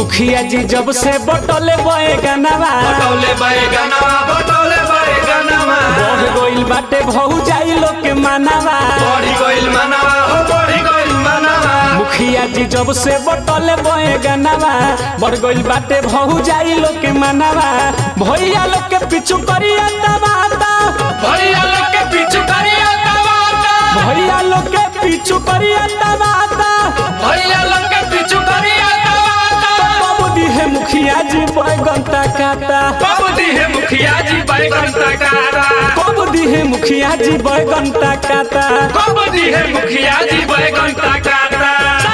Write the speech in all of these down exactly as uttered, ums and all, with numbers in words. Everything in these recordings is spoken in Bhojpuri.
मुखिया जी जब से बटोले बैगनवा बटोले बैगनवा बटोले बैगनवा बढ़ गइल बाटे भौजाई लोग के मानवा बढ़ी गइल मनवा हो बढ़ी गइल मनवा मुखिया जी जब से बटोले बैगनवा बढ़ गइल बाटे भौजाई लोग के मानवा भैया लोग के पीछू करिया दबाता भैया लोग के पीछू करिया दबाता भैया लोग के पीछू करिया दबाता भैया लोग के पीछू करिया दबाता बाबूदी है मुखिया जी बैगन काटा बाबूदी है मुखिया जी बैगन तकाता बाबूदी है मुखिया जी बैगन काटा बाबूदी है मुखिया जी बैगन तकाता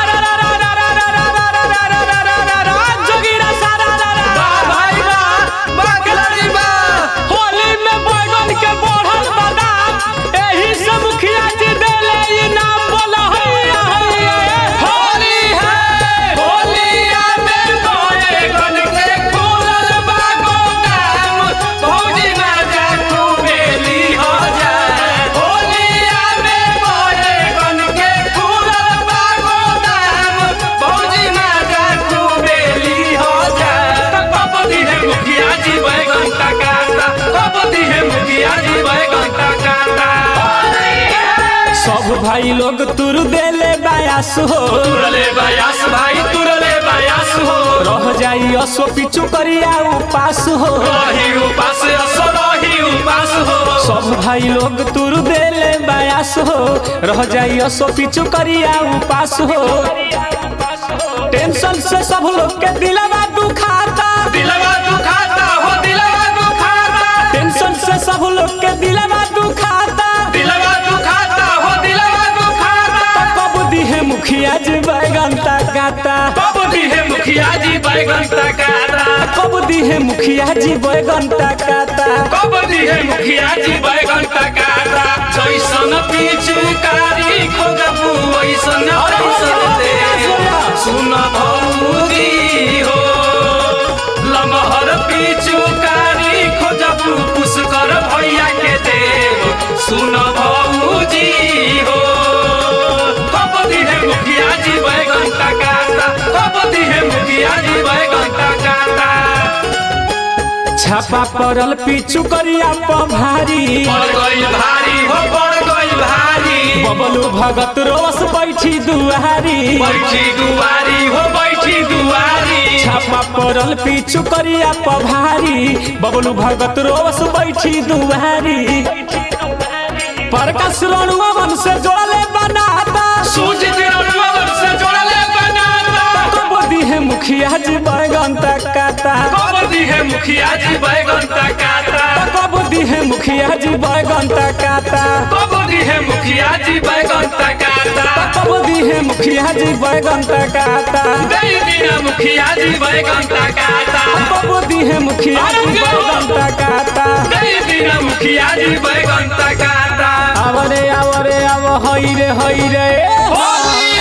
सब भाई लोग तुर देले बायास हो तुरले बायास भाई तुरले बायास हो रह जाई असो पीछू करिया उपास हो रही उपास असो रही उपास हो सब भाई लोग तुर देले बायास हो रह जाई असो पीछू करिया उपास हो टेंशन से सब लोग के दिलवा दुखाता दिलवा दुखाता हो दिलवा दुखाता टेंशन से सब लोग के दिलवा दुखाता दिलवा दुखाता हो दिलवा दुखाता बाबूदी है मुखिया जी बैगन काटा बाबूदी है मुखिया जी बैगन तकाता बाबूदी है मुखिया जी बैगन काटा बाबूदी है मुखिया जी बैगन तकाता जैसन पिचुकारी खोजबू वैसन पैसन दे सुन भौजी हो लमहर पिचुकारी खोजबू पुष्कर भैया के देव सुन भौजी हो बाबूदी है मुखिया जी बैगन तकाता बाबूदी है मुखिया जी बैगन तकाता छापा पड़ल पीछू करिया पभारी बढ़ गइल भारी हो बढ़ गइल भारी बबलू भगत रोस बैठी दुआरी बैठी दुआरी हो बैठी दुआरी छापा पड़ल पीछू करिया पभारी बबलू भगत रोस बैठी दुआरी प्रकाश रणुआ मन से जोड़ले बनाता सूझ दिनवन से जोड़ले बनाता बाबूदी है मुखिया जी बैगन काटा बाबूदी है मुखिया जी बैगन तकाता बाबूदी है मुखिया जी बैगन काटा बाबूदी है मुखिया जी बैगन तकाता बाबूदी है मुखिया जी बैगन काटा दई दिन मुखिया जी बैगन तकाता बाबूदी है मुखिया जी बैगन काटा दई दिन मुखिया जी बैगन तकाता आवरे आवरे आव हई रे हई रे होली